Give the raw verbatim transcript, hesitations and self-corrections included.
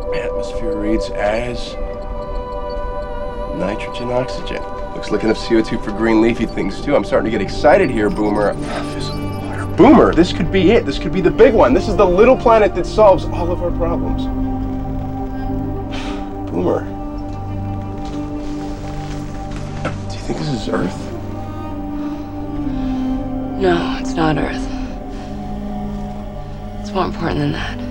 Atmosphere reads as nitrogen, oxygen. Looks like enough C O two for green leafy things too. I'm starting to get excited here, Boomer. Physical water. Boomer, this could be it. This could be the big one. This is the little planet that solves all of our problems. Boomer. Do you think this is Earth? No, it's not Earth. It's more important than that.